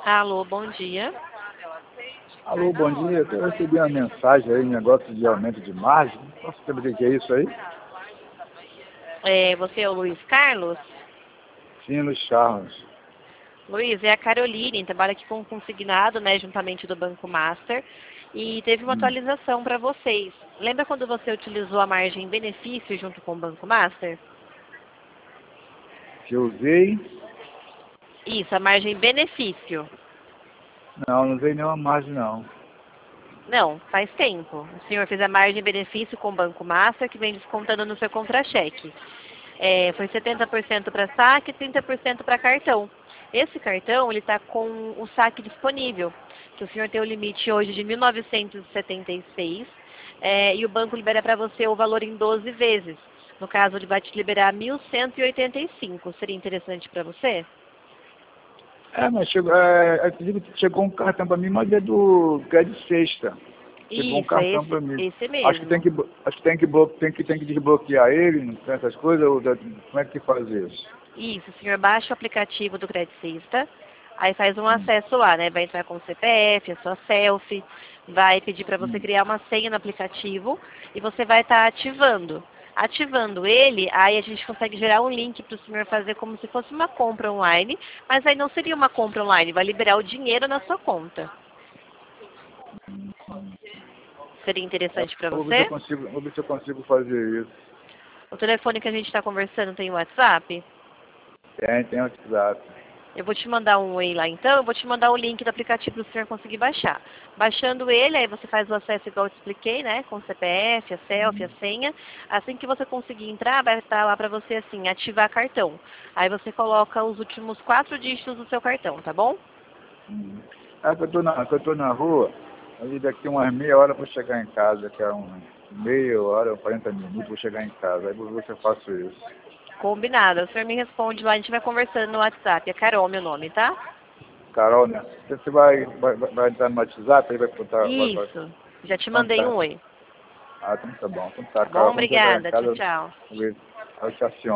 Alô, bom dia. Alô, bom dia. Eu recebi uma mensagem aí, negócio de aumento de margem. Posso saber o que é isso aí? Você é o Luiz Carlos? Sim, Luiz Carlos. Luiz, é a Caroline, trabalha aqui com consignado, né, juntamente do Banco Master. E teve uma atualização para vocês. Lembra quando você utilizou a margem benefício junto com o Banco Master? Que eu usei? Isso, a margem benefício. Não usei nenhuma margem, não. Não, faz tempo. O senhor fez a margem benefício com o Banco Master, que vem descontando no seu contra-cheque. Foi 70% para saque e 30% para cartão. Esse cartão, ele está com o saque disponível, que o senhor tem o limite hoje de 1.976, e o banco libera para você o valor em 12 vezes. No caso, ele vai te liberar 1.185. Seria interessante para você? Mas chegou um cartão para mim, mas é do Crédito Sexta. Chegou um cartão para mim. Esse Acho que mesmo. tem que desbloquear ele, não tem essas coisas, como é que faz isso? Isso, o senhor baixa o aplicativo do Credicista, aí faz um acesso lá, né? Vai entrar com o CPF, a sua selfie, vai pedir para você criar uma senha no aplicativo e você vai estar ativando. Ativando ele, aí a gente consegue gerar um link para o senhor fazer como se fosse uma compra online, mas aí não seria uma compra online, vai liberar o dinheiro na sua conta. Seria interessante para Vou ver se você? eu consigo fazer isso. O telefone que a gente está conversando tem o WhatsApp? Tem WhatsApp. Eu vou te mandar um oi lá então, eu vou te mandar o link do aplicativo para o senhor conseguir baixar. Baixando ele, aí você faz o acesso igual eu te expliquei, né? Com o CPF, a selfie, a senha. Assim que você conseguir entrar, vai estar lá para você assim, ativar cartão. Aí você coloca os últimos 4 dígitos do seu cartão, tá bom? Que eu tô na rua, aí daqui umas meia hora para chegar em casa, daqui a meia hora, 40 minutos vou chegar em casa. Aí vou ver se eu faço isso. Combinado. O senhor me responde lá, a gente vai conversando no WhatsApp. É Carol meu nome, tá? Carol, né? Você vai entrar no WhatsApp, aí vai botar. Isso. Já te Então mandei tá. um oi. Então tá bom. Então tá, Tá bom? Carol. Quando você chegar em Obrigada. Tchau, casa, tchau. eu estaciono.